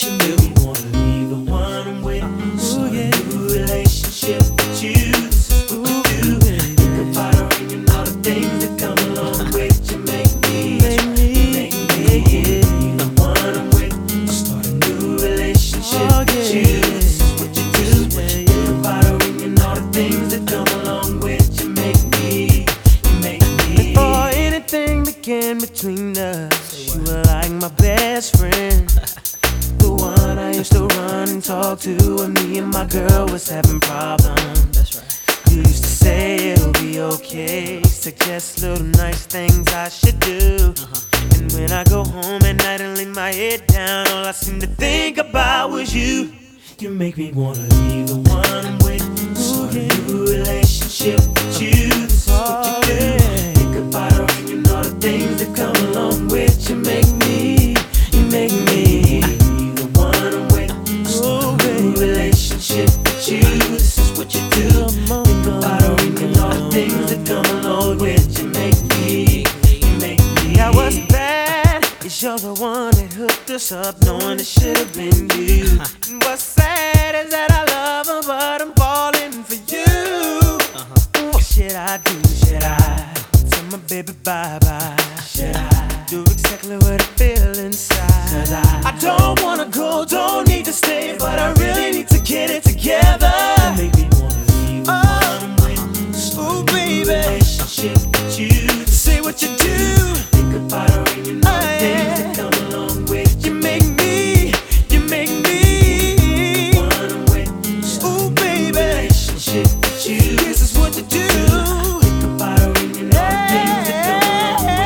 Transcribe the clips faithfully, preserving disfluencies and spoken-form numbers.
you make me wanna leave the one I'm with. Start a new relationship with you. This is what you do. Think about her and all the things that come along with you. Make me, make me, leave the one I'm with. Start a new relationship with you. This is what you do. Think about her and all the things that come along with you. Make me, you make me. Before anything began between us, you were like my best friend. The one I used to run and talk to when me and my girl was having problems. That's right. You used to say it'll be okay, suggest little nice things I should do. Uh-huh. And when I go home at night and lay my head down, all I seem to think about was you. You make me wanna leave the one I'm with. Start a new relationship with you. This is what you do. Think about her and all the things that come along with you. Make me, you make me leave the one I'm with. Start a new relationship with you. This is what you do. Think about her and all the things that come along with you. Make me, you make me. Yeah, what's bad is you're the one that hooked us up, knowing it should have been you. And what's sad is that I love her, but I'm falling for you. Uh-huh. What should I do? Should I tell my baby bye-bye? Should I do exactly what I feel inside? Cause I, I don't wanna go, don't need to stay, but I really need to get it together. You make me wanna leave the one I'm with. Start a new relationship with you. Say what you do. Think about her and all the things that come along with You you. make me, you make me. One I'm with. Ooh, baby, Relationship with you. this is what you do. Think about her and all the things that come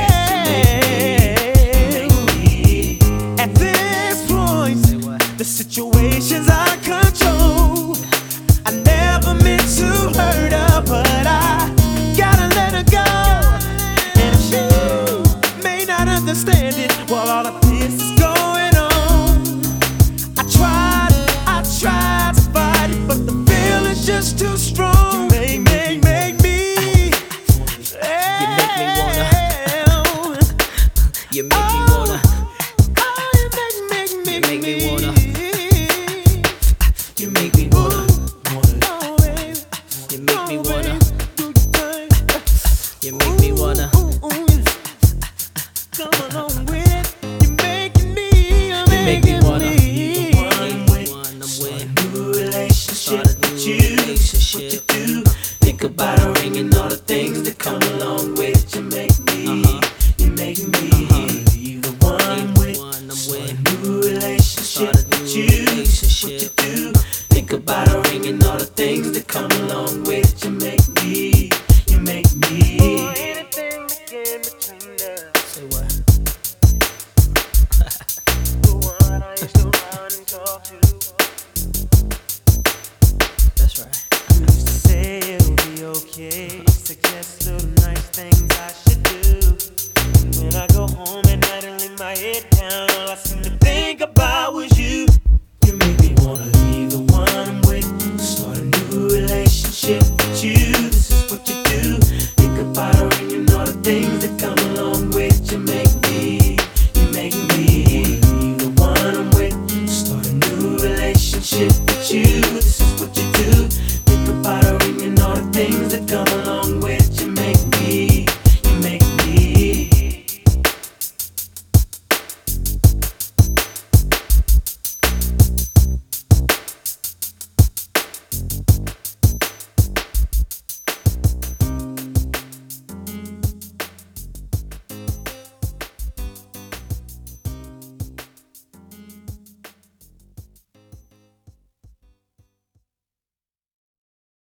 along with you. Make me, make me. At this point, Say what? the situation's out of control. I never meant to hurt her, but I gotta let her go. And she may not understand it while all of this is going on. I tried, I tried to fight it, but the feeling's just too strong. Make, make, make me. You make me wanna. You make me wanna. Oh, you make, make, You make, make me me. wanna. You make me wanna, wanna. Oh, baby. You make me wanna. Do your thing. You make me wanna. Ooh, ooh, yeah. Come along with it. You're making me, you're You make me making wanna. me. One I'm with. One I'm Start with. a new relationship Start a with new you. This is what you relationship. do. Think about her and all the things that come along with you. Make me, Uh-huh. you make me leave the one I'm with. One I'm Start with. a new relationship Start a with new you. This is what you relationship. do. Think about her and all the things that come along with you. Make me, you make me. Oh, anything began between us. Say what? The one I used to run and talk to.